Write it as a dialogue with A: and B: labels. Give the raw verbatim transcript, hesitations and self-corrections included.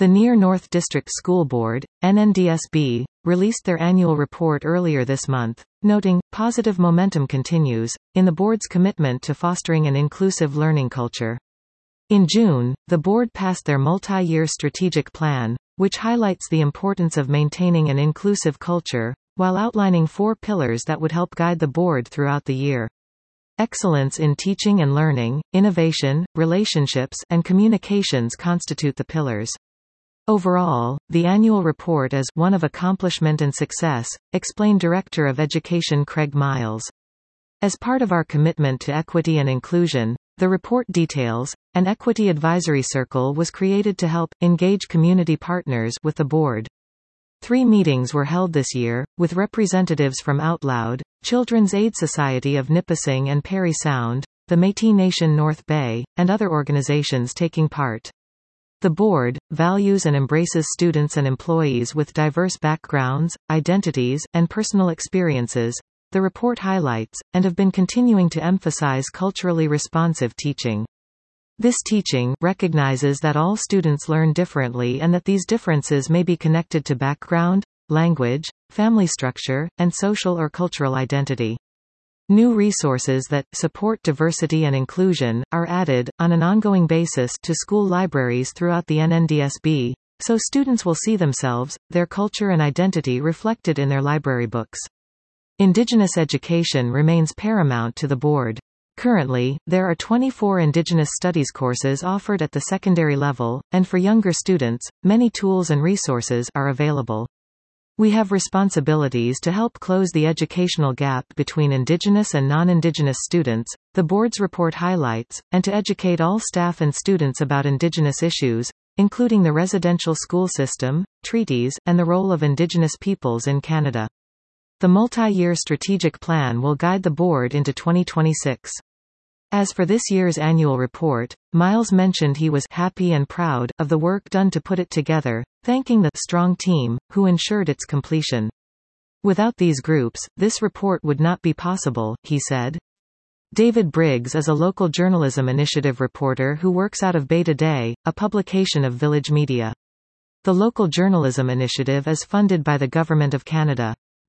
A: The Near North District School Board, N N D S B, released their annual report earlier this month, noting, positive momentum continues, in the board's commitment to fostering an inclusive learning culture. In June, the board passed their multi-year strategic plan, which highlights the importance of maintaining an inclusive culture, while outlining four pillars that would help guide the board throughout the year. Excellence in teaching and learning, innovation, relationships, and communications constitute the pillars. Overall, the annual report is one of accomplishment and success, explained Director of Education Craig Miles. As part of our commitment to equity and inclusion, the report details, an equity advisory circle was created to help engage community partners with the board. Three meetings were held this year, with representatives from Out Loud, Children's Aid Society of Nipissing and Parry Sound, the Métis Nation North Bay, and other organizations taking part. The board values and embraces students and employees with diverse backgrounds, identities, and personal experiences, the report highlights, and have been continuing to emphasize culturally responsive teaching. This teaching recognizes that all students learn differently and that these differences may be connected to background, language, family structure, and social or cultural identity. New resources that support diversity and inclusion are added, on an ongoing basis, to school libraries throughout the N N D S B, so students will see themselves, their culture and identity reflected in their library books. Indigenous education remains paramount to the board. Currently, there are twenty-four Indigenous Studies courses offered at the secondary level, and for younger students, many tools and resources are available. We have responsibilities to help close the educational gap between Indigenous and non-Indigenous students, the board's report highlights, and to educate all staff and students about Indigenous issues, including the residential school system, treaties, and the role of Indigenous peoples in Canada. The multi-year strategic plan will guide the board into twenty twenty-six. As for this year's annual report, Miles mentioned he was happy and proud of the work done to put it together, thanking the strong team who ensured its completion. Without these groups, this report would not be possible, he said. David Briggs is a local journalism initiative reporter who works out of Beta Day, a publication of Village Media. The local journalism initiative is funded by the Government of Canada.